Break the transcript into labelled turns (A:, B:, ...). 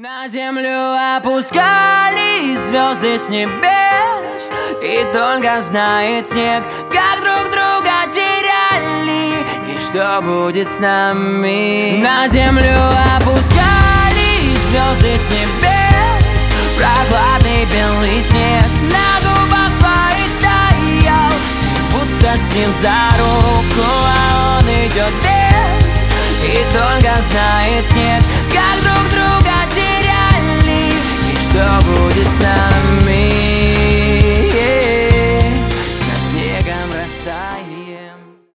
A: На землю опускались звезды с небес, и только знает снег, как друг друга теряли, и что будет с нами. На землю опускались звезды с небес, прохладный белый снег на губах твоих таял. Ты будто с ним за руку, а он идет без, и только знает снег, как друг